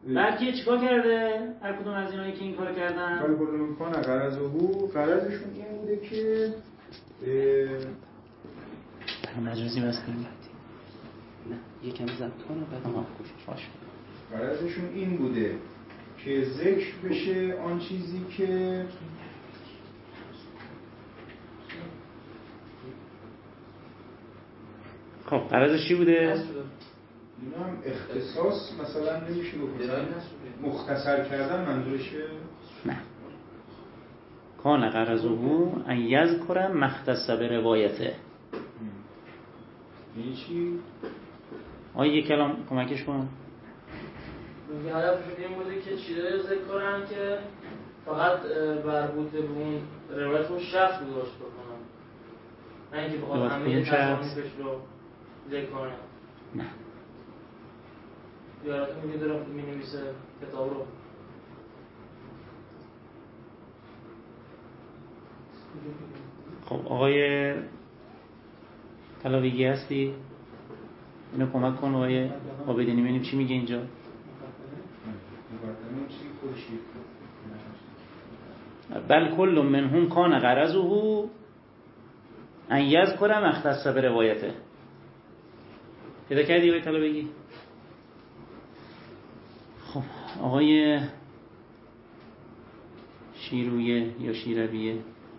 بلکه چیکار کرده هر کدوم از اینایی که این کار کردن؟ کار کردن کان غرضشون این بوده که مجازی بس کنیم نه یکم ضبط کنه بعد خوشش باشه. غرضشون این بوده که ذکر بشه آن چیزی که خب غرضش چی بوده؟ اینا هم اختصاص مثلا نمیشه گفت مختصر کردن منظورشه؟ نه کان غرضه ان یذکر مختص به روایته. این چی؟ یک کلام کمکش کن. میگه هدفشون این بوده که چیزایی ذکر کنن که فقط مربوط به اون روایت اون شخص بود داشت بکنن، نه اینکه بخواد همه تصانیفش رو ذکر کنن. نه یارتون میگه دارم می‌نویسه کتاب رو. خب آقای طلاویگی هستی؟ اینو کمک کن آقای عابدینی ببینیم چی میگه اینجا. بل کل منهم کان غرضه ان یذکر مختص به روایته. پیدا کردی آقای طلاویگی؟ خب آقای شیرویه یا شیرویه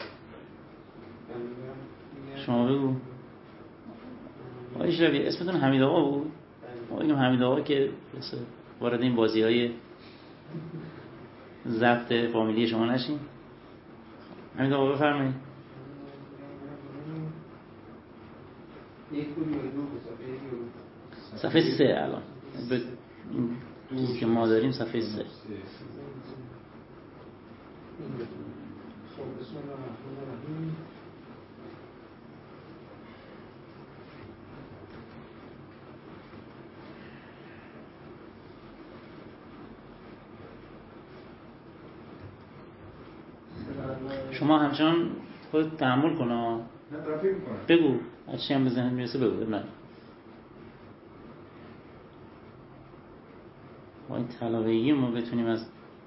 شما بگو. آقای شیرویه اسمتون حمید آقا بود؟ آقای حمید آقا که وارد این بازی های ضبط فامیلی شما نشین. حمید آقا بفرمایید. صفحه 3 الان چیزی که ما داریم صفحه 3. شما همچنان خود تحمل کن. نه دارم فکر می‌کنم. بگو از چی هم به ذهن میرسه بگو. نه با این طلاویگی ما بتونیم از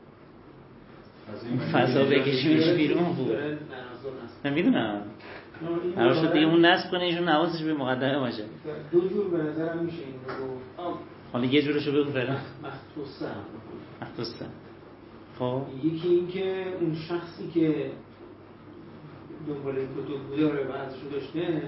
فضا بکشیمش بیرون بود. نمیدونم قرار شد دیگه اون نصب کنه ایشون حواسش به مقدمه باشه. دو جور به نظرم میشه این رو گفت. حالا یه جورشو بگو فعلا. مختصه. خب یکی این که اون شخصی که دنبال این کتب بوده و روایتشو داشته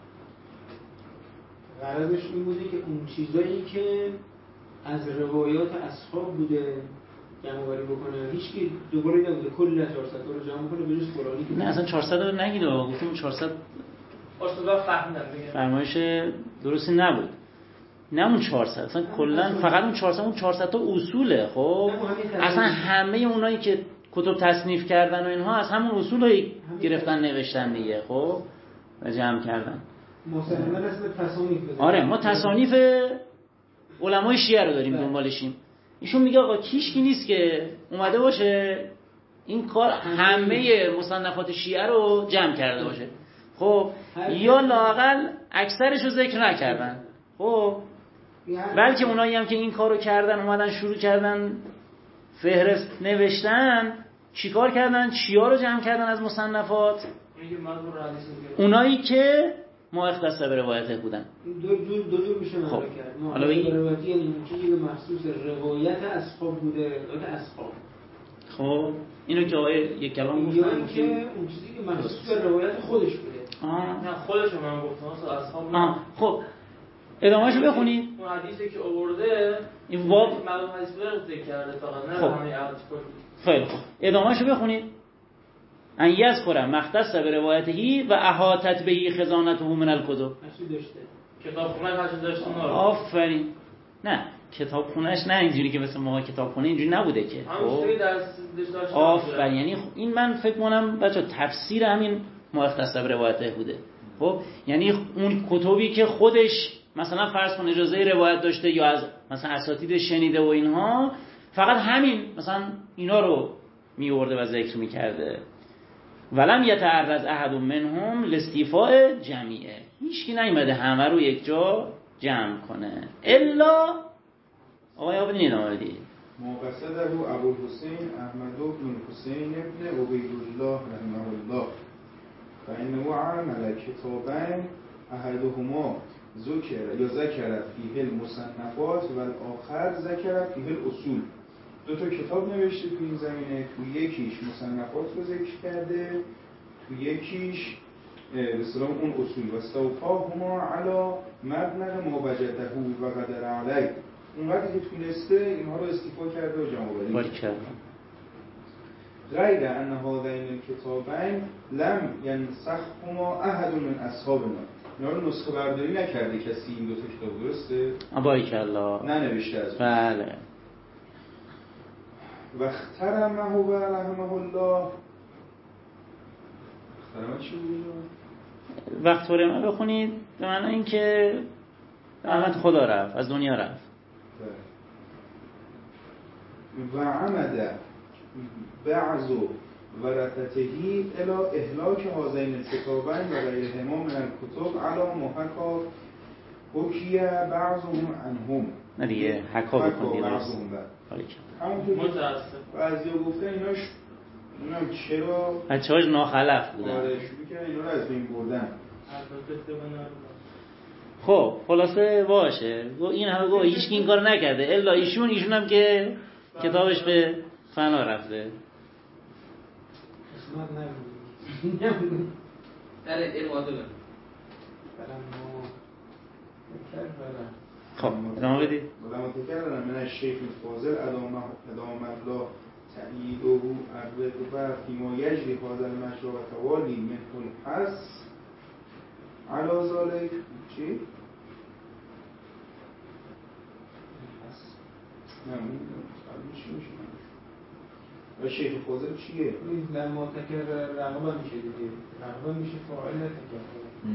غرضش این بوده که اون چیزایی که از روایات اصحاب بوده جمع‌آوری بکنه. هیچکی دوباره نبوده کل 400 رو جمع کنه به جز فلانی. نه اصلا 400 رو نگید آقا. گفتم 400 اصلا فهمیدم دیگه. فرمایش درستی نبود. نه اون 400 اصلا کلا فقط اون 400 تا اصوله. خب اصلا همه اونایی که کتب تصنیف کردن و اینها از همون اصولایی گرفتن نوشتن دیگه. خب و جمع کردن. مثلا اسم تصانیف بزنیم. آره ما تصانیف علمای شیعه رو داریم دنبالشیم. ایشون میگه آقا کیشکی نیست که اومده باشه این کار همه مصنفات شیعه رو جمع کرده باشه. خب یا لااقل اکثرش رو ذکر نکردن. خب بلکه اونایی هم که این کارو کردن اومدن شروع کردن فهرست نوشتن چیکار کردن؟ چیا رو جمع کردن از مصنفات؟ اونایی که ما اختصاص به روایته بودن. دو جور میشه معنا کرد. حالا روایتی یعنی چیزی که مخصوص روایت اصحاب بوده، روایت اصحاب. خب اینو که آقای یک کلام گفتن یا اینکه اون چیزی که مخصوص به روایت خودش بوده. نه خودش من گفتم اصلا اصحاب نه. خب ادامهشو بخونید. اون حدیثی که آورده این باب معلوم حدیث رو ذکر کرده فقط نه همه عادت کنید. خیلی خوب ادامهشو بخونید. ان یذکر مختص به روایته و احاطت به خزانته من الکتب. چی داشته؟ کتابخونه هاشو داشته. آفرین. نه کتابخونهش نه اینجوری که مثل ما کتابخونه اینجوری نبوده که. خب آفرین. یعنی این من فکر کنم بچا تفسیر همین ما اختصاص به روایته بوده. خب یعنی اون کتبی که خودش مثلا فرض کن اجازه روایت داشته یا از مثلا اساتید شنیده و اینها فقط همین مثلا اینا رو میورده و ذکر میکرده. ولم یتعرض احد منهم لاستیفاء جمیعه. هیچکی نیومده همه رو یک جا جمع کنه الا آقای عابدین ادامه بدید ما قصده ابو الحسین احمد بن الحسین ابن عبید الله رحمه الله فانه عمل کتابین احدهما ذکر فیه المصنفات و الاخر ذکر فیه الاصول. دو تا کتاب نوشته تو این زمینه، تو یکیش مصنفات رو ذکر کرده، تو یکیش به اصطلاح اون اصول و استوفاهما علی مبلغ ما وجده و قدر علیه. اونقدر که تونسته اینها رو استیفا کرده و جمع آوری کرده. غیر ان هذین الکتابین لم ینسخهما احد من اصحابنا. اینا رو نسخه برداری نکرده کسی این دو تا کتاب، درسته؟ بارکالله. ننوشته از اون. بله. و اخترمه و رحمه الله. اخترمه چی بود؟ وقت تورمه بخونید به معنی این که رحمت خدا رفت، از دنیا رفت. و عمد بعض ورثته الى اهلاک هذین الکتابین و غیرهما من الکتب علی ما حکی بعضهم عنهم. نه دیگه حکا بکن دیگه. همونطور که بعضیا گفتن ایناش چرا بچه‌هاش ناخلف بودن. آره شروع کردن اینا رو از بین بردن. خب خلاصه باشه این همه گوه هیچ کی این کار نکرده الا ایشون هم که کتابش به فنا رفته. در این موضوع خب ادامه بدید. ولما تکرر من الشیخ الفاضل ادام الله تأییده الرغبة فيما يجري هذا المشروع و توالی منه الحث علی ذلك. چی؟ و شیخ فاضل چیه؟ لما تکرر رغبه میشه دیگه، رغبه میشه فاعل تکرر.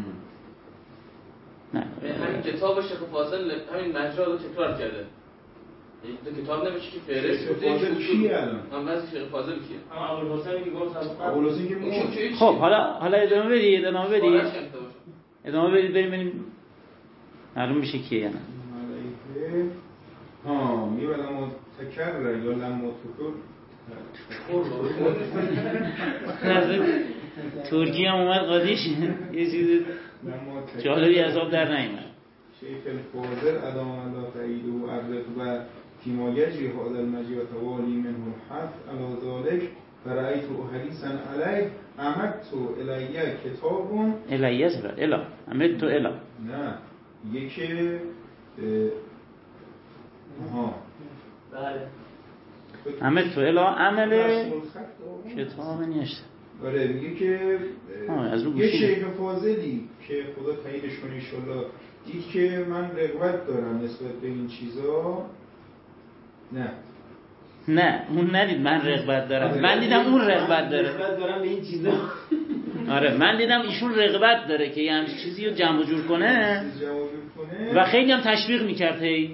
نه همین کتاب شیخ فاضل همین مجرا رو تکرار کرده. این کتاب نمیشه که فهرست بوده. شیخ فاضل کیه الان؟ من شیخ فاضل کیه؟ ابوالحسین که گفت ابوالحسین که خب حالا ادامه بدید بریم معلوم میشه کیه یا نه. میگه لما تکرر یا لما ترکی هم اومد قادیش یه چیز جالبی از آب در نیامد. شیخ الفاضل ادام الله تأییده و الرغبة فيما يجري هذا المجيء وتوالي منه الحث على ذلك فرأيت حديثا عليه عمدت إلي كتاب الیه سر الا عمدت الا نه یکی بله عمدت الا عمل کتاب نیست. آره میگه که از رو یه شیخ فاضلی که خدا تاییدش کنه انشالله دید که من رغبت دارم نسبت به این چیزا. نه اون ندید من رغبت دارم، من دیدم اون رغبت داره به این چیزا. آره من دیدم ایشون رغبت داره که یه همچین چیزی رو جمع جور کنه و خیلی هم تشویق میکرد. بله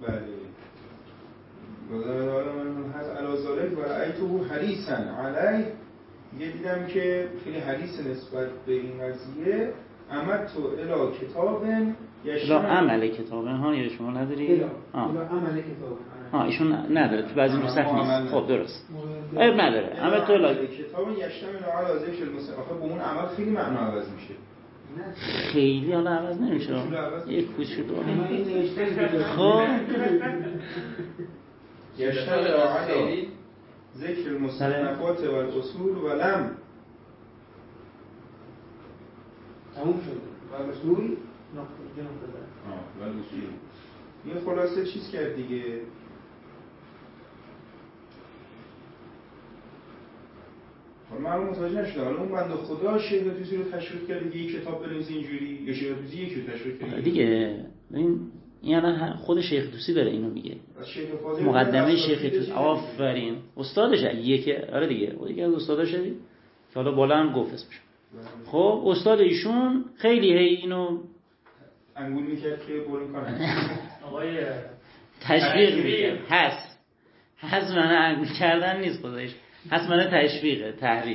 من هست علازالک و رأیتو حریصا علیه. یه دیدم که خیلی حریص نسبت به این قضیه. عمدتو الی کتابن الا عمل کتابن ها یا شما نداری؟ الا عمل کتابن ایشون نداره تو بعضی نسخ نیست. خب درست عیب نداره. عملتو الی کتابن یشتمل علی ذکر المصنف. آخه با اون عمل خیلی معنا عوض میشه. خیلی حالا عوض نمیشه یک کوچولو. خب یشتمل علی ذکر المصنفات و الاصول و لم تموم شده و اصول نقطه و اصول یه خلاصه چیز کرد دیگه. حالا من متوجه نشدم حالا اون بنده خدا شیخ توسی رو تشویق کرد یک کتاب بنویسی اینجوری یا شیخ توسی یکی رو تشویق کرد دیگه. این الان خود شیخ توسی داره اینو میگه. مقدمه شیخ توسی آفرین استادش یکی. آره دیگه یکی از استاداشه که حالا بالا هم گفت اسمش. خب استاد ایشون خیلی اینو انگول میکرد که بریم کار آقای تشویق میکرد. هست معنی انگول کردن نیست خودش، هست معنی تشویقه، تحریض.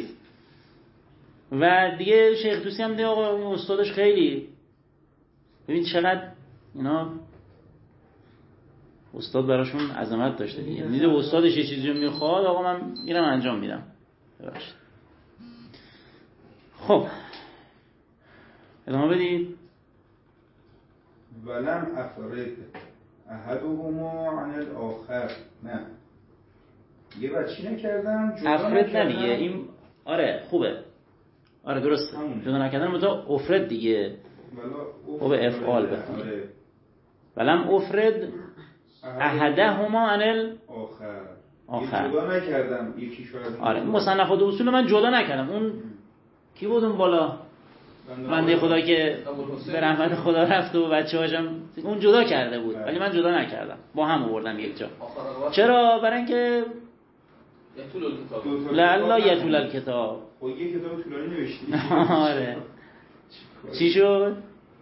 و دیگه شیخ توسی هم دیگه آقا این استادش خیلی ببین چقدر اینا استاد براشون عظمت داشته دیگه. دیده استادش یه چیزی رو میخواد، آقا من میرم انجام میدم. ببخشید. خب ادامه بدید. ولم افرد احدهما عن الاخر. نه یه بچی نکردم جدا افرد نه دیگه. این آره خوبه، آره درسته، جدا نکردن متا افرد دیگه. خب افعال بخونید. ولم افرد احدهما عن الاخر. جدا نکردم یکیشو. آره این مصنفات اصول من جدا نکردم. اون کی بود اون بالا؟ بنده خدا که به رحمت خدا رفت و بچه‌هاشم اون جدا کرده بود، ولی من جدا نکردم، با هم آوردم یک جا. چرا؟ برای اینکه لا یطول الکتاب. خب یه کتاب طولانی نوشتی. آره چی شد؟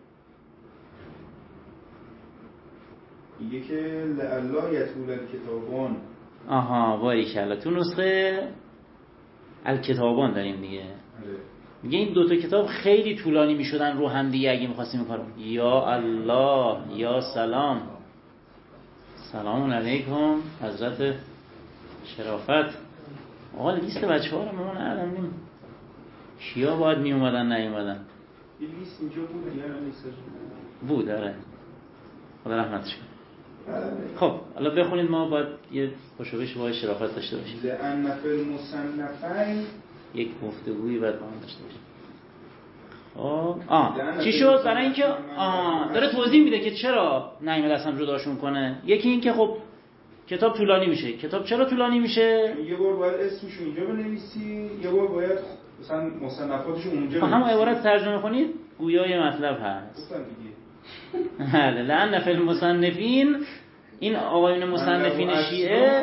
میگه که لا یطول الکتابان. آها باریکلا. تو نسخه الکتابان داریم دیگه. میگه این دوتا کتاب خیلی طولانی میشدن رو هم دیگه اگه می‌خواستیم این کارو. یا الله یا سلام. سلام علیکم حضرت شرافت. آقا لیست بچه‌ها رو ما ندادیم. کیا باید می اومدن نیومدن؟ این لیست اینجا بود یا نیست؟ بود داره. خدا رحمتش کنه. خب حالا بخونید، ما باید یه خوشوبش با شرافت داشته باشیم. لأن فی المصنفین یک گفتگویی باید با هم داشته باشیم. چی شد؟ برای اینکه داره توضیح میده که چرا نیامد اصلا جداشون کنه. یکی این که خب کتاب طولانی میشه. کتاب چرا طولانی میشه؟ یه بار باید اسمش رو اینجا بنویسی، یه بار باید مثلا مصنفاتش اونجا بنویسی. همون عبارت ترجمه کنید گویای مطلب هست. گفتم دیگه. بله لأن فی المصنفین، این آقایون مصنفین شیعه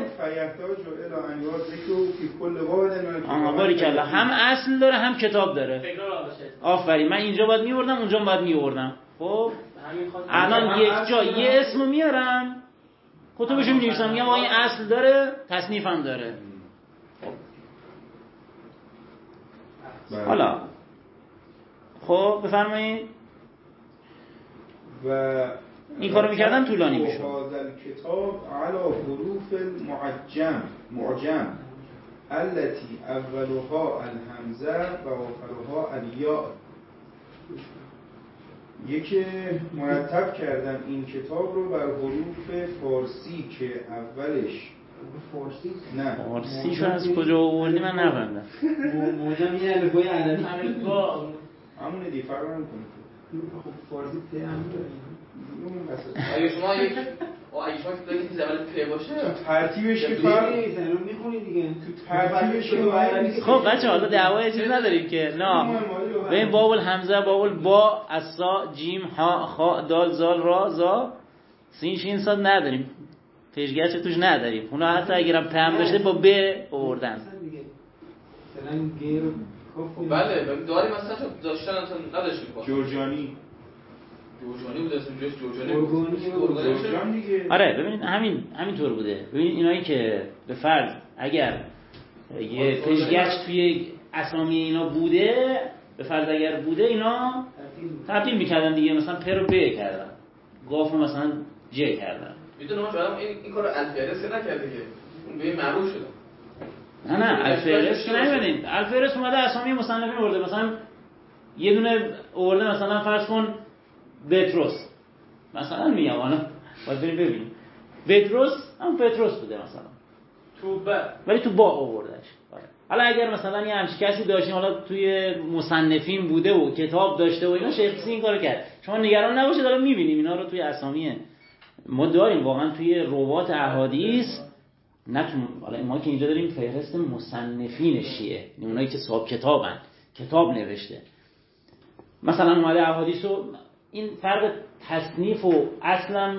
باریکلا هم اصل داره هم کتاب داره. آفرین. من اینجا باید میوردم اونجا باید میوردم. خب الان یک جا یه اسمو میارم کتابشو می‌نویسم، میگم آقا این اصل داره تصنیف هم داره. حالا خب بفرمایید. و این کارو میکردن طولانی میشد. هذا الكتاب على حروف معجم التي اولها الهمزه و آخرها الیاء. یکی مرتب کردن این کتاب رو بر حروف فارسی که اولش فارسی نه فارسیشو از کجا آوردی من نفهمیدم. معجم یه الفبای عربی همونه دی فرق نمی‌کنه. خب فارسی ت هم داره. اگه شما یک که دارید که اول پ باشه ترتیبش که فرق نیست. الان میخونی دیگه تو ترتیبش که خب بچه‌ها حالا دعوای چیز نداریم که نه. ببین باب الحمزه، باب البا، السا، جیم، ها، خا، دال، زال، را، زا، سین، شین، صاد نداریم. پیشگرچه توش نداریم. اونا حتی اگرم پم داشته با ب آوردن. مثلا گیر بله داریم مثلا داشتن نداشتیم. جورجانی بود اسم جورجانی دیگه. آره ببینید همین طور بوده. ببینید اینایی که به فرض اگر یه پیشگرچ توی اسامی اینا بوده، به فرض اگر بوده اینا تبدیل میکردن دیگه، مثلا پ رو ب کردن، گاف رو مثلا ج کردن. میدونم ما شاید این کارو الفهرست نکرده که اون به معروف شده. نه الفهرست که نمی‌بینید. الفهرست اومده اسامی مصنفین آورده، مثلا یه دونه آورده مثلا فرض کن بطرس، مثلا میگم الان باید بریم ببینیم بطرس هم پتروس بوده مثلا تو با، ولی تو با آوردهش. حالا اگر مثلا یه همچین کسی داشتیم حالا توی مصنفین بوده و کتاب داشته و اینا، شیخ این کارو کرد. شما نگران نباشید، حالا می‌بینیم اینا رو توی اسامی ما داریم واقعا توی روات احادیث. نه حالا ما که اینجا داریم فهرست مصنفین شیعه، اونایی که صاحب کتابن، کتاب نوشته. مثلا اومده احادیث و این فرق تصنیف و اصلا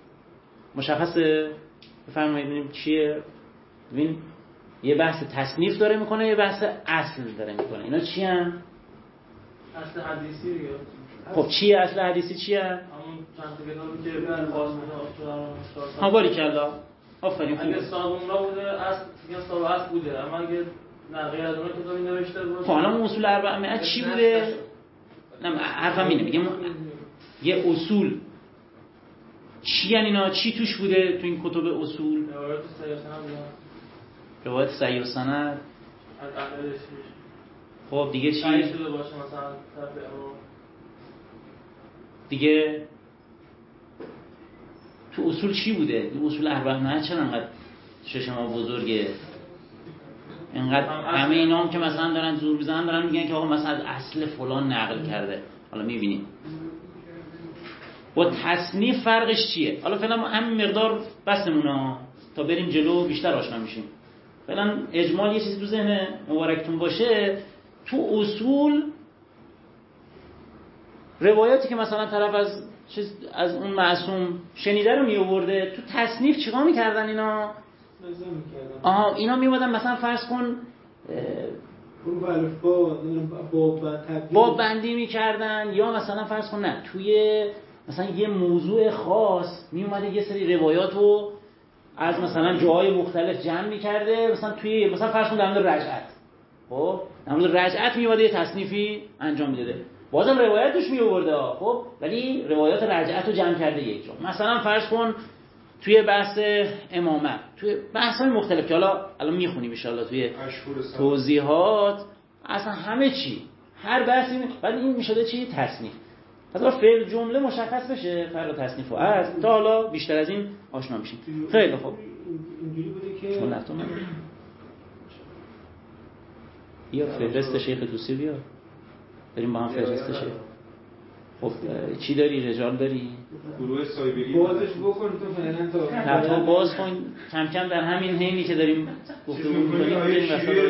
مشخصه. بفرمایید ببینیم چیه. ببین یه بحث تصنیف داره میکنه، یه بحث اصل داره میکنه. اینا چی ان؟ اصل حدیثی دیگه. خب چیه اصل حدیثی چیه؟ همون چند تا کتابی که بر خاص بوده. ها باریکلا. آفرین. اگه صابونرا بوده اصل میگن صاحب اصل بوده، اما اگه نه غیر از اون کتابی نوشته باشه. خب الان اصول اربعه چی بوده؟ نه حرفم اینه، میگم یه اصول چی یعنی اینا؟ چی توش بوده تو این کتب اصول؟ روایت صحیح و سند. خب دیگه چی؟ دیگه تو اصول چی بوده؟ تو اصول اربعه چرا انقدر شش ما بزرگه؟ اینقدر همه اینا هم که مثلا دارن زور بزنن دارن میگن که آقا مثلا از اصل فلان نقل کرده. حالا میبینیم با تصنیف فرقش چیه. حالا فعلا همین مقدار بسمونه تا بریم جلو بیشتر آشنا میشیم. فعلا اجمال یه چیزی تو ذهن مبارکتون باشه. تو اصول روایاتی که مثلا طرف از اون معصوم شنیده رو می آورده، تو تصنیف چیکار میکردن اینا؟ اینا میومدن مثلا فرض کن باب بندی میکردن، یا مثلا فرض کن نه توی مثلا یه موضوع خاص میومده یه سری روایات رو از مثلا جاهای مختلف جمع میکرده، مثلا توی مثلا فرض کن در مورد رجعت، خب در مورد رجعت میومده یه تصنیفی انجام میداده، بازم روایتش میآورده خب، ولی روایات رجعت رو جمع کرده یک جا. مثلا فرض کن توی بحث امامت، توی بحث‌های مختلف که حالا الان میخونیم ان شاءالله توی توضیحات، اصلا همه چی هر بحثی بعد این میشده چی؟ تصنیف. پس فعل جمله مشخص بشه فرق تصنیف و از تا حالا بیشتر از این آشنا میشیم. خیلی خوب اینجوری بوده که یا فهرست شیخ توسی بیا بریم با هم فهرستش. خب چی داری؟ رجال داری؟ گروه سایبری بازش بکن تو فعلا تا باز کن کم کم در همین حینی که داریم گفتگو می‌کنیم این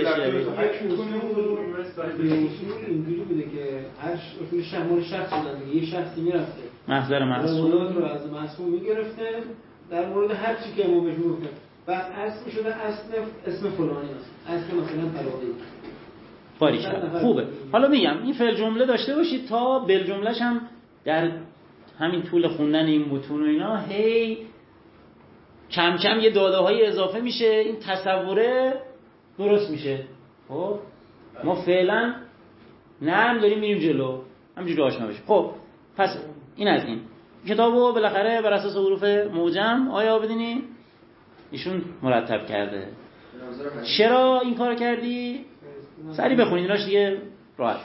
اینجوری بوده که هر اصول شمول شخص بودن، یه شخصی میرفته محضر معصوم رو از معصوم میگرفته در مورد هر چی که امامش میگفته، بعد اصل میشده اسم فلانی اصل مثلا فلانی. باریکلا خوبه. حالا میگم این فعل جمله داشته باشید تا بل جمله‌ش هم در همین طول خوندن این متون و اینا هی کم کم یه داده‌های اضافه میشه، این تصوره درست میشه. خب ما فعلا نرم داریم میریم جلو، همینجوری آشنا بشیم. خب پس این از این کتابو بالاخره بر اساس حروف معجم آیا بدینی ایشون مرتب کرده. چرا این کارو کردی؟ سریع بخونید ایناش دیگه راحته.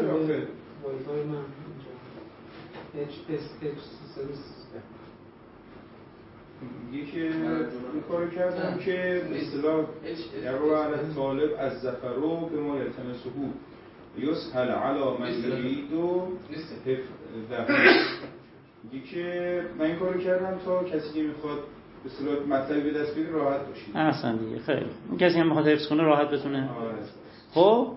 یکی این کارو کردم که به اصطلاح یعنی طالب از زفرو به ما یلتمسه یسهل علی من یرید و یکی که من این کارو کردم تا کسی که میخواد به اصطلاح مطلبی به دست بیاره راحت باشید. احسن دیگه خیلی. اون کسی هم میخواد حفظ کنه راحت بتونه. خب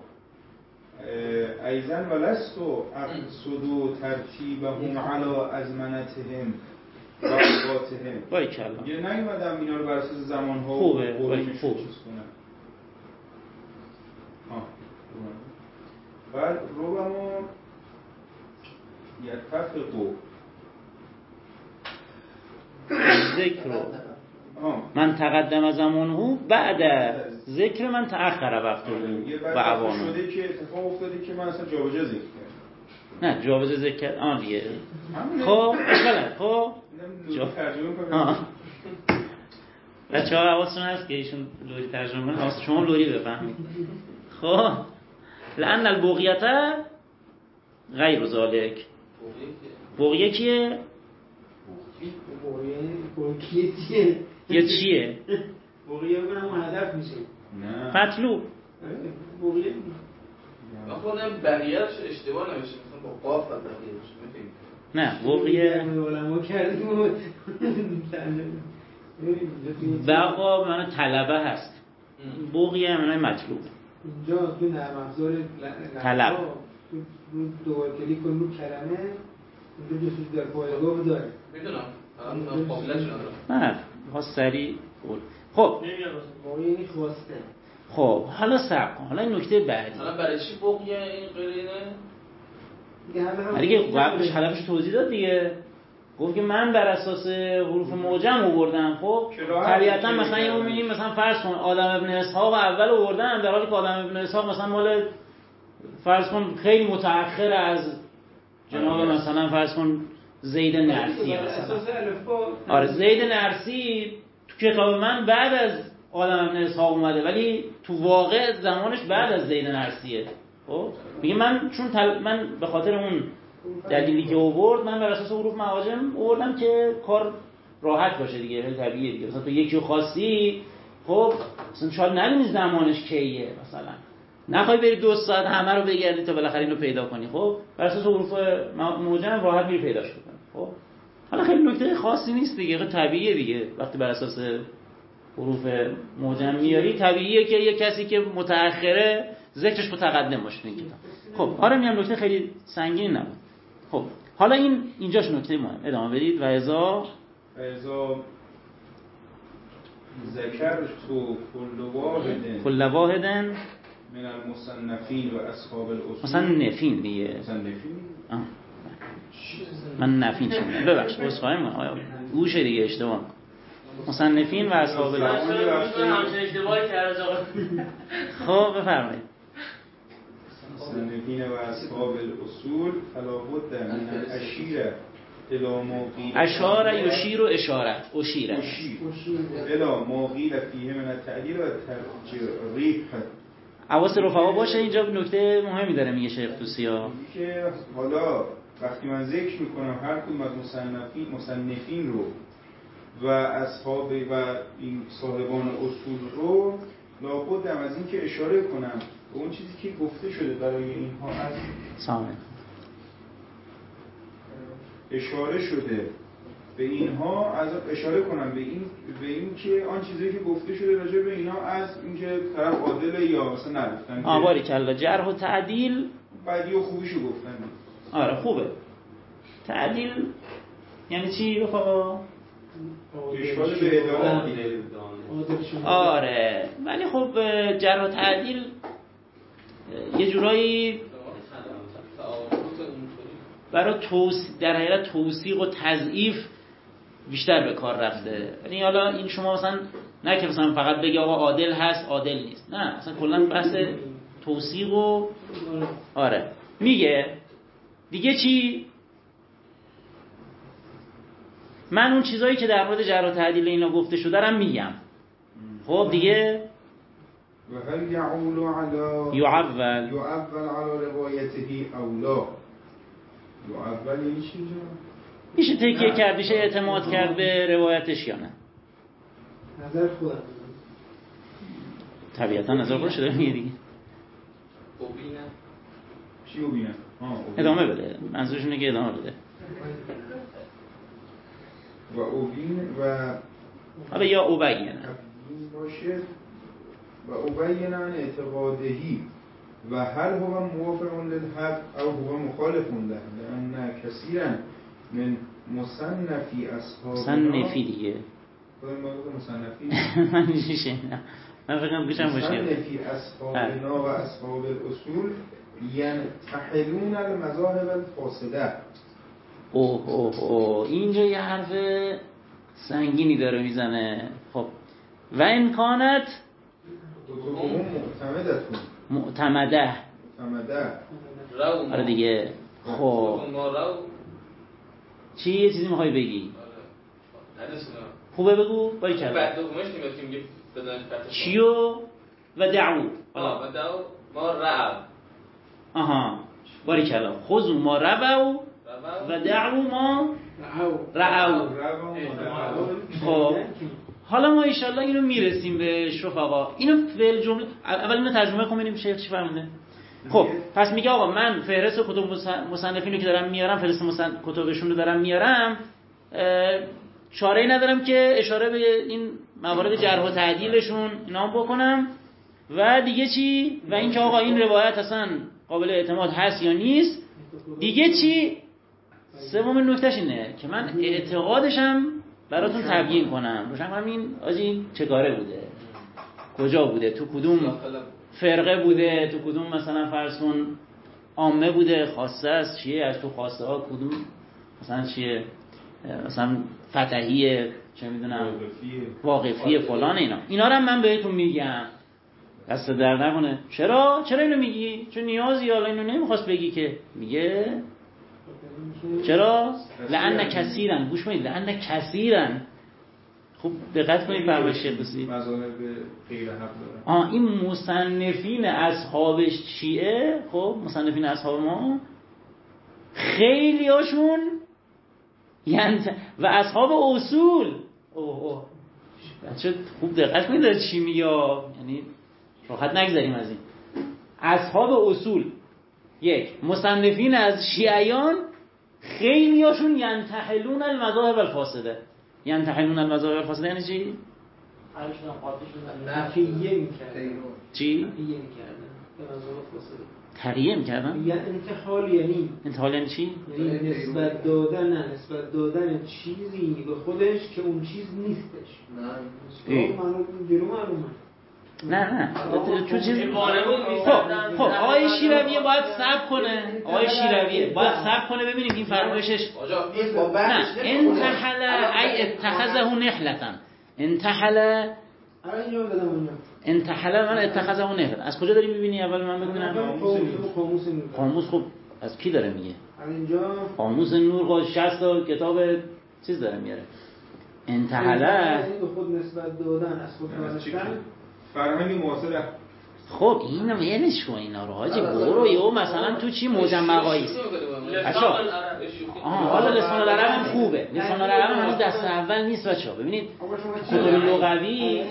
ایزن ولستو اقصدو ترتیبهم علی ازمنتهم و اوقاتهم. باریکلا. یه نیومدم اینا رو بر اساس زمان‌ها خوبه. چیز کنم. بعد روبمو یتفقو ذکر من تقدم زمانه بعد ذکر من تأخر وقته و عوامه. شده که اتفاق افتاده که من اصلا جابجا ذکر کردم. نه جابجا ذکر کرد دیگه. خب بله خب ترجمه کنم. بچه‌ها حواستون هست که ایشون لوری ترجمه کنه، حواست شما لوری بفهمید. خب لأن البغیت غیر ذالک. بغیه کیه؟ بغیه چیه؟ یا چیه؟ بغیه بگنم اون هدف میشه. نه مطلوب. بغیه من خودم بقیه‌اش اشتباه نمیشه، مثلا با قاف بقیه بشه. نه بغیه علما کردیم بقا معنی طلبه هست. بغیه معنی مطلوب. اینجا تو نرم افزار طلب رو دوباره کلیک کن رو کلمه اونجا جستجو در پایگاه داره. میدونم الان قابلیتش ندارم. نه خواست سریع قول. خب یعنی خواسته. خب حالا صبر کن. حالا این نکته بعدی حالا برای چی بغیه این غیر اینه؟ دیگه قبلش هدفش توضیح داد دیگه. گفت که من بر اساس حروف معجم آوردم. خب طبیعتا مثلا یه می‌بینیم مثلا فرض کن آدم ابن اسحاق اول آوردن، در حالی که آدم ابن اسحاق مثلا مال فرض کن خیلی متأخر از جناب مثلا فرض کن زید نرسی اساس الفبا. آره زید نرسی تو کتاب من بعد از عالم ابن اسحاق اومده، ولی تو واقع زمانش بعد از زید نرسیه. خب میگه من چون من به خاطر اون دلیلی که آورد، من بر اساس حروف معاجم آوردم که کار راحت باشه دیگه، خیلی طبیعیه دیگه. مثلا تو یکی خاصی خب مثلا شاید نبینی زمانش کیه، مثلا نخوای بری 2 ساعت همه رو بگردی تا بالاخره اینو پیدا کنی. خب بر اساس حروف معجم راحت میری پیداش کنی. خب حالا خیلی نکته خاصی نیست دیگه، خیلی طبیعیه دیگه. وقتی بر اساس حروف معجم میاری طبیعیه که یه کسی که متأخره ذکرش متقدم باشه این کتاب. خب آره میگم نکته خیلی سنگین نبود. خب حالا اینجاش نکته مهم، ادامه بدید. و اذا ذکر تو کل واحد من المصنفین و اصحاب الاصول. مصنفین دیگه. مصنفین من نفین شدم، ببخشید عذرخواهی میکنم آیا گوشه دیگه اشتباه میکنم. مصنفین و اصحاب الاصول. همچین اشتباهی کرده آقا. خب بفرمایید. مصنفین و اصحاب الاصول فلا بد من الاشیره الى ما قیل اشاره یشیر و اشارت اشیره الى ما قیل فیه من التعدیل و التجریح. حواس رفقا باشه، اینجا نکته مهمی داره میگه شیخ طوسی ها که حالا وقتی من ذکر میکنم هر کدوم از مصنفین رو و اصحاب و این صاحبان اصول رو لابدم از این که اشاره کنم به اون چیزی که گفته شده برای اینها از اشاره شده به اینها، از اشاره کنم به این که آن چیزی که گفته شده راجع به اینها از اینکه طرف عادل یا مثلا نگفتن. آباری کلا جرح و تعدیل بدی و خوبیشو گفتن. آره خوبه. تعدیل یعنی چی رفقا؟ اشاره به عدالت دیگه. آره ولی خب جرح و تعدیل یه جورایی برای در حقیقت توثیق و تضعیف بیشتر به کار رفته. یعنی حالا این شما مثلا نه که مثلا فقط بگی آقا عادل هست عادل نیست، نه مثلا کلا بحث توثیق و آره میگه دیگه چی. من اون چیزایی که در مورد جرح و تعدیل اینا گفته شده رو میگم. خب دیگه و هل یعول علی یعول علی روایته اولا. یعول یعنی چی؟ میشه تکیه کرد، میشه اعتماد کرد به روایتش یا نه؟ نظر خودم طبیعتا نظر خودش داره میگه دیگه. چی اوبینه؟ ادامه بده، منظورش اینه که ادامه بده. و اوبین و حالا یا اوبینه باشه و اوبین عن اعتقادهی و هل هو موافق للحق او هو مخالف له لان كثيرا من مصنفی اصحابنا مصنفی دیگه مصنفی من فکرم گوشم مشکل مصنفی اصحابنا و اصحاب الاصول ینتحلون المذاهب الفاسده. اوه اینجا یه حرف سنگینی داره میزنه. خب و امکانت معتمده آره دیگه. خب چی یه چیزی میخوای بگی؟ خوبه بگو باری کرد چیو و دعو ما رعو آها باری کرد خذوا ما ربو و دعو ما رعو. خب حالا ما انشالله اینو میرسیم بهش رفقا. اینو فعل جمله اول اینو ترجمه کنیم ببینیم شیخ چی فرموده. خب پس میگه آقا من فهرست کتب مصنفینو که دارم میارم، فهرست کتبشون رو دارم میارم، چاره‌ای ندارم که اشاره به این موارد جرح و تعدیلشون اینا بکنم و دیگه چی؟ و اینکه آقا این روایت اصلا قابل اعتماد هست یا نیست. دیگه چی؟ سوم نکتهش اینه که من اعتقادشم براتون تبیین کنم. روشن کنم این آجی چه کاره بوده، کجا بوده، تو کدوم فرقه بوده، تو کدوم مثلا فرض کن عامه بوده، خاصه است چیه، از تو خاصه ها کدوم مثلا چیه، مثلا فتحیه چه میدونم واقفیه فلان اینا رو من بهتون میگم. دست در نکنه. چرا اینو میگی؟ چون نیازی حالا اینو نمیخواست بگی که میگه چرا؟ لأن کثیرن، گوش کنید، لأن کثیرن. خوب دقت کنید فرمایش شیخ دوستی مذاهب غیر حق دارن. این مصنفین اصحاب شیعه، خب مصنفین اصحاب ما خیلی هاشون و اصحاب اصول بچه خوب دقت کنید داره چی میگه، یعنی راحت نگذاریم از این. اصحاب اصول یک مصنفین از شیعیان خیلی هاشون ینتحلون المذاهب الفاسده. ینتحلون المذاهب الفاسده یعنی چی؟ تقیه میکردن. چی؟ تقیه میکردن به مذاهب فاسده. تقیه میکردن؟ یا انتحال یعنی انتحال یعنی چی؟ یعنی نسبت دادن چیزی به خودش که اون چیز نیستش. نه تو چیز خب آقای شیرویه باید صبر کنه. آقای شیرویه باید صبر کنه ببینیم این فرمایشش. نه انتحل ای اتخذه نحلتا. انتحل من اتخذه نحلتا. از کجا داری میبینی؟ اول من ببینم. قاموس. خب از کی داره میگه؟ قاموس نور خود 60 تا کتاب چیز داره میاره. انتحله به خود نسبت دادن از خود دانستن فرهنگ معاصر. خب اینو ولش کن اینا رو حاجی. برو یهو مثلا تو چی مجمعایی است. بچا حالا لسان العرب هم خوبه. لسان العرب هم دست اول نیست بچا. ببینید کتب لغوی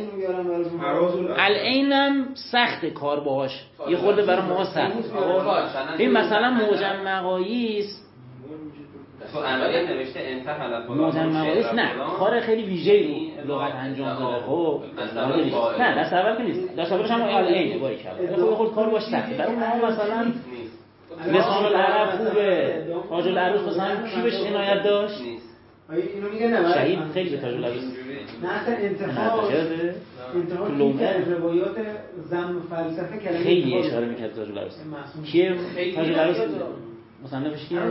العینم سخت کار باهاش. یه خورده برای ما سخت. این مثلا مجمعایی است. تو عملی نوشته انتحل مجمعایی است. نه کار خیلی ویژه‌ای لغت انجام داده. خب نه دست اول که نیست. دست اولش هم العین باری کرد. خود کار باش سخته. برای ما مثلا لسان العرب خوبه. تاج العروس مثلا کی بهش عنایت داشت؟ اینو میگه نه شهید خیلی به تاج العروس. نه اصلا انتحال که روایات زم فلسفه کلمه خیلی اشاره میکرد تاج العروس. کیه تاج العروس؟ مصنفش کیه؟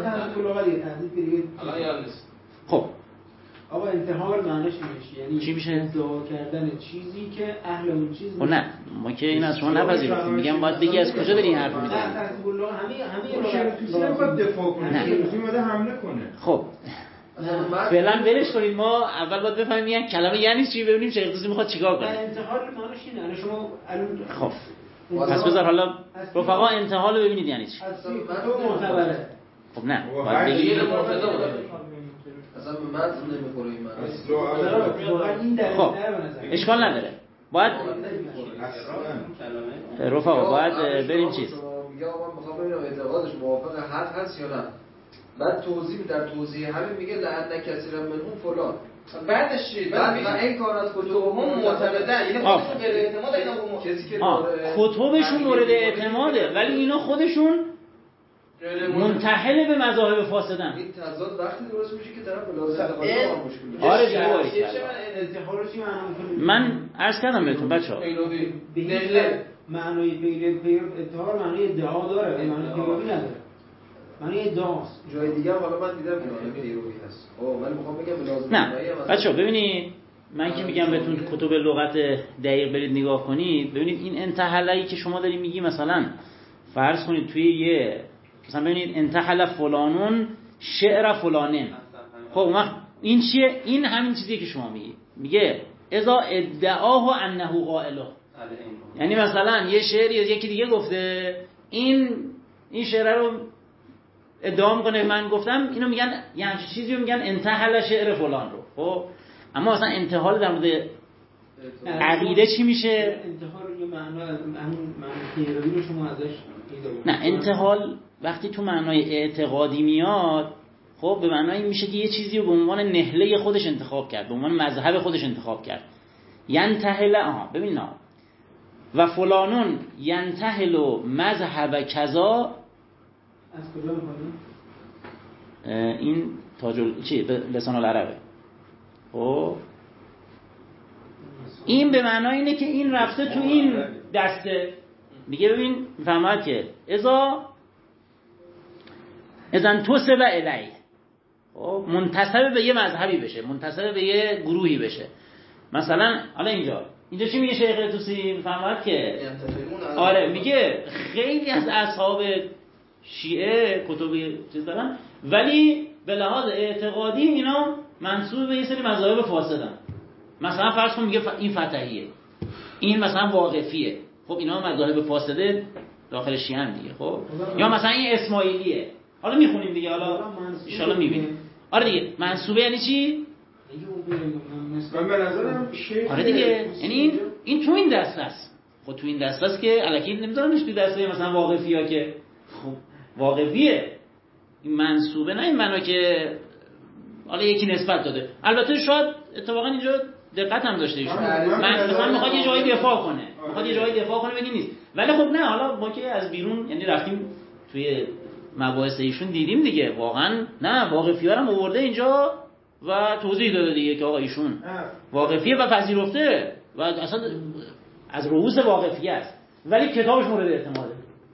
خب آقا انتحال معنیش میشه یعنی چی میشه؟ ادعا کردن چیزی که اهل اون چیز نیست. نه ما که این از شما نپذیرفتیم. میگم باید بگی از کجا داری این حرفو میزنی. همه شرطی نمیخواد دفاع کنه. شرطی اومده حمله کنه. خب فعلا ولش کنید. ما اول باید بفهمیم این کلمه یعنی چی، ببینیم شیخ دوستی میخواد چیکار کنه. انتحال معنیش اینه. شما خب پس بذار حالا رفقا انتحال رو ببینید یعنی چی. تو معتبره. خب نه باید بگید اصلا به متن نمیخوره این معنی. خب اشکال نداره. باید رفقا باید بریم چیز. میگه آقا من میخوام ببینم اعتقادش موافق حق هست یا نه. بعد در توضیح همین میگه لعن کثیرا منهم فلان. بعدش چی؟ بعد این کارات کتبهم معتمدن. یعنی خودشون غیر اعتماد اینا کسی که کتبشون مورد اعتماده ولی اینا خودشون منتحل به مذاهب فاسدن. این تضاد وقتی درست میشه که طرف لازم اعتقاد مشکل. آره دیگه انتحال رو چی معنی میکنه؟ من عرض کردم بهتون بچه‌ها به معنای پیرو انتحال معنی ادعا داره ولی معنی پیروی نداره. معنی ادعاست. جای دیگه حالا من دیدم که معنی پیروی هست. من میخوام بگم لازم نه بچه‌ها ببینید من که میگم بهتون کتب لغت دقیق برید نگاه کنید. ببینید این انتحلایی که شما داری میگی مثلا فرض کنید توی یه مثلا ببینید انتحل فلانون شعر فلانن. خب این چیه؟ این همین چیزیه که شما میگی. میگه اذا ادعاه انه قائله. یعنی مثلا یه شعری یکی دیگه گفته این شعر رو ادعا میکنه من گفتم اینو میگن یه همچین چیزی رو میگن انتحل شعر فلان رو. خب اما مثلا انتحال در مورد عقیده چی میشه؟ انتحال یه معنا همون معنی پیروی رو شما ازش نه انتحال وقتی تو معنای اعتقادی میاد خب به معنای میشه که یه چیزی رو به عنوان نهله خودش انتخاب کرد، به عنوان مذهب خودش انتخاب کرد. ینتحل ببین و فلانون ینتحل مذهب کذا. از کجا می‌کنی؟ این چی لسان العربه. خب این به معنای اینه که این رفته تو این دسته. میگه ببین فهمت که اذا توسب الیه منتسب به یه مذهبی بشه، منتسب به یه گروهی بشه. مثلا حالا اینجا چی میگه شیخ طوسی؟ فهمت که آره میگه خیلی از اصحاب شیعه کتب چیز دارن ولی به لحاظ اعتقادی اینا منسوب به یه سری مذاهب فاسدن. مثلا فرض کن میگه این فتحیه، این مثلا واقفیه، خب اینا مذاهب فاسده داخل شیعه هم دیگه. خب یا مثلا این اسماعیلیه، حالا میخونیم دیگه، حالا ان شاء الله میبینیم. آره دیگه منسوبه یعنی چی؟ من به نظرم شیخ آره دیگه، یعنی این تو این دسته است. خب تو این دسته است که الکی نمیذارنش تو دسته مثلا واقفی‌ها که خب واقفیه، این منسوبه نه این معنا که حالا یکی نسبت داده. البته شاید اتفاقا اینجا دقت هم داشته ایشون، من مثلا میخواد یه جایی دفاع کنه، میخواد یه جایی دفاع کنه بگی نیست، ولی خب نه، حالا ما که از بیرون یعنی رفتیم توی مباحث ایشون دیدیم دیگه، واقعا نه واقفی‌ها هم آورده اینجا و توضیح داده دیگه که آقا ایشون واقفیه و پذیرفته و اصلا از رؤوس واقفیه است، ولی کتابش مورد اعتماده.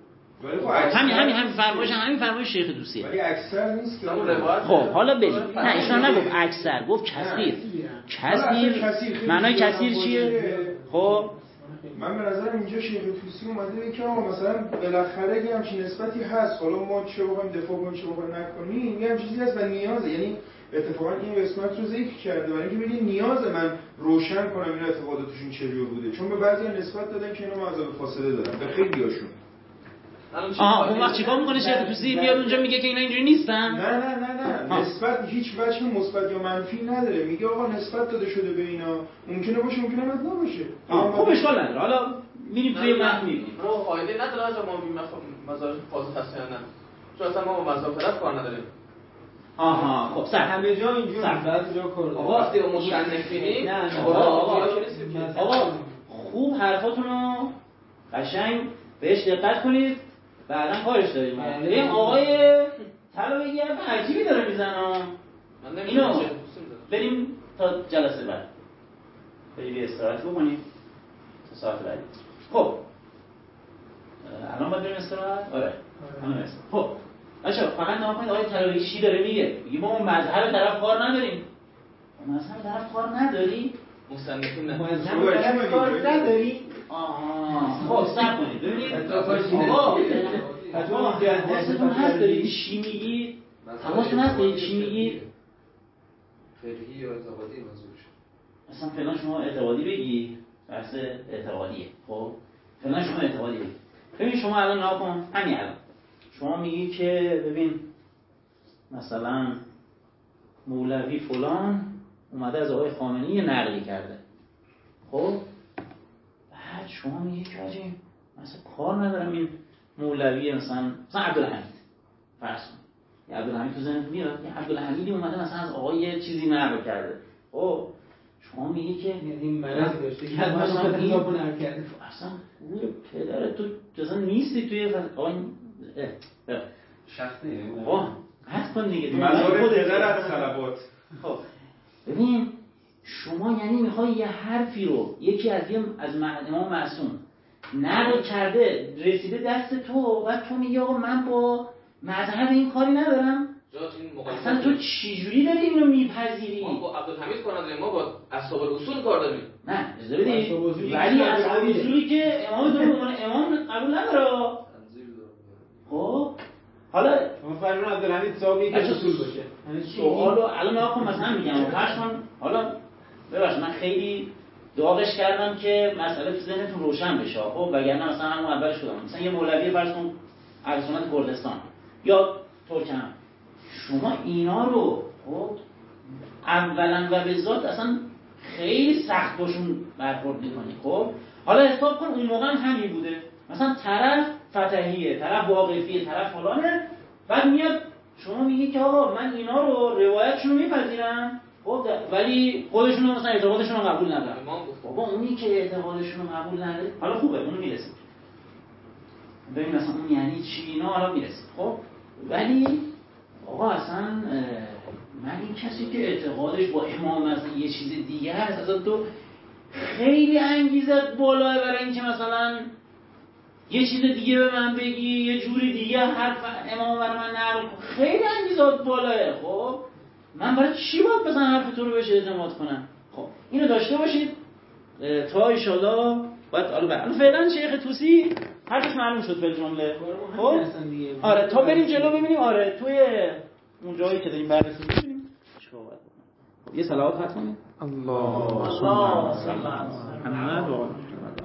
همین فرمایش شیخ دوستیه. ولی اکثر نیست که خب حالا بریم. نه ایشون نگفت اکثر، گفت کثیر. معنای کثیر چیه؟ خب من به نظرم اینجا شیخ طوسی اومده که آقا مثلا بالاخره یه همچین نسبتی هست، حالا ما چه بخوایم دفاع کنیم چه بخوایم نکنیم، یه همچین چیزی هست و نیازه، یعنی اتفاقا این قسمت رو ذکر کرده برای اینکه بگه نیازه من روشن کنم این اعتقاداتشون چجور بوده، چون به بعضیا نسبت دادن که اینا مذهب فاسده دارن، به خیلیاشون. اون وقت چیکار میکنه شیخ طوسی؟ میاد اونجا میگه که اینا اینجوری نیستن؟ نه نسبت هیچ وجه مثبت یا منفی نداره، میگه آقا نسبت داده شده به اینا، ممکنه باشه ممکنه نباشه. خب اشکال نداره، حالا میریم توی متن میبینیم. ما فایده نداره از ما ببینیم مذاهب فاسد هست یا نه، چون اصلا ما با مذاهب طرف کار نداریم. خب سر همه جا اینجوری بعضی جا کار داره. آقا وقتی مصنفینی آقا خوب حرفاتونو قشنگ بهش دقت کنید، بعداً کارش داریم. این آقای طلبه حرف عجیبی داره میزنه. اینو بریم تا جلسه بعد، بریم استراحت بکنیم تا ساعت بعد. خب الان باید بریم استراحت؟ آره الان استراحت. خب بچه‌ها فقط نگاه کنید آقای طلبه چی داره میگه. میگه ما اون مذهب طرف کار نداریم. مذهب طرف کار نداری؟ مصنفین نه. مذهب طرف کار نداری؟ خب صبر کنید ببینید آقا حواستون هست دارید چی میگید؟ حواستون هست دارید چی میگید؟ فقهی یا اعتقادی منظورش اصلا فعلا شما اعتقادی بگید، بحث اعتقادیه. خب فعلا شما اعتقادی بگید. ببین شما الان نگاه کن، همین الان شما میگی که ببین مثلا مولوی فلان اومده از آقای خامنه‌ای یه نقلی کرده، خب بعد شما میگی که آجی مثلا کار ندارم این مولوی مثلا عبدالحمید فرض کن، یه عبدالحمید تو ذهنت میاد، یه عبدالحمیدی اومده مثلا از آقای یه چیزی نقل کرده، خب شما میگی که این مرض داشته که مثلا این نقل کرده، اصلا پدرت تو اصلا نیستی توی آقای شخص نیه آه حد کن دیگه مزار پدر از خلبات. خب ببین شما یعنی میخوای یه حرفی رو یکی از امام معصوم نقل کرده رسیده دست تو و تو میگی آقا من با مذهب این کاری ندارم؟ اصلا تو چجوری داری اینو میپذیری؟ ما با عبدالحمید کار نداریم، ما با اصحاب الاصول کار داریم. نه اجازه بدید، ولی اصحاب الاصولی که امام تو امام قبول نداره. خب حالا شما فرمان عبدالحمید صاحبی که اصول باشه سوالو الان ناکن مثلا میگم فرض کن، حالا ببخشید من خیلی داغش کردم که مسئله تو ذهنتون روشن بشه، خب وگرنه مثلا همون اولش شدم مثلا یه مولوی فرض کن اهل سنت کردستان یا ترکمن، شما اینا رو خب اولا و به ذات اصلا خیلی سخت باشون برخورد می‌کنی. خب حالا حساب کن اون موقع هم همین بوده، مثلا طرف فتحیه، طرف واقفیه، طرف فلانه، بعد میاد شما میگی که آقا من اینا رو روایتشون رو میپذیرم، خب ولی خودشون مثلا اعتقادشون رو قبول ندارن. بابا اونی که اعتقادشون رو قبول نداره حالا خوبه اون میرسیم ببین مثلا اون یعنی چی اینا حالا میرسیم. خب ولی آقا اصلا من این کسی که اعتقادش با امام مثلا یه چیز دیگه هست، اصلا تو خیلی انگیزت بالاه برای اینکه مثلا یه چیز دیگه به من بگی، یه جوری دیگه حرف امام برای من نقل کن، خیلی انگیزات بالاه. خب من برای چی باید مثلا حرف تو رو بهش اعتماد کنم؟ خب اینو داشته باشید تا ان شاءالله بعد حالا فعلا شیخ طوسی حرفش معلوم شد فعل جمله. خب آره تا بریم جلو ببینیم آره توی اون جایی که داریم بررسی می‌کنیم چیکار باید بکنیم. یه صلوات ختم کنیم. الله الله